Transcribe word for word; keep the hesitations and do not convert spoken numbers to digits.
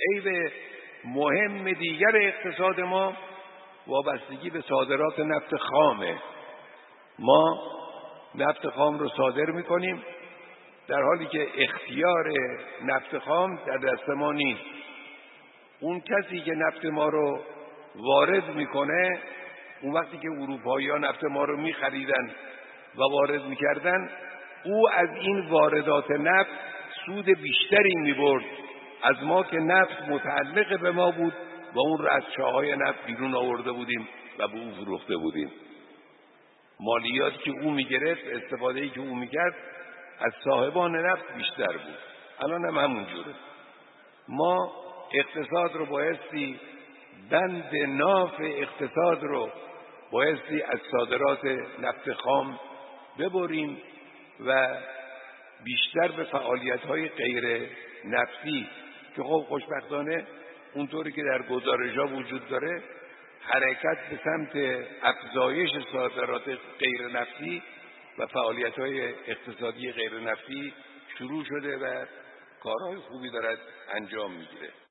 عیب مهم دیگر اقتصاد ما وابستگی به صادرات نفت خامه. ما نفت خام رو صادر میکنیم در حالی که اختیار نفت خام در دست ما نیست. اون کسی که نفت ما رو وارد میکنه، اون وقتی که اروپایی‌ها نفت ما رو میخریدن و وارد میکردن، او از این واردات نفت سود بیشتری میبرد از ما که نفت متعلق به ما بود و اون رو از چاهای نفت بیرون آورده بودیم و به او فروخته بودیم. مالیاتی که او میگرفت، استفاده‌ای که او میکرد از صاحبان نفت بیشتر بود. الان هم همون جوره. ما اقتصاد رو بایستی، بند ناف اقتصاد رو بایستی از صادرات نفت خام ببریم و بیشتر به فعالیت‌های غیر نفتی که خب خوشبختانه اونطوری که در گزارش‌ها وجود داره حرکت به سمت افزایش صادرات غیر نفتی و فعالیت‌های اقتصادی غیر نفتی شروع شده و کارهای خوبی دارد انجام میگیره.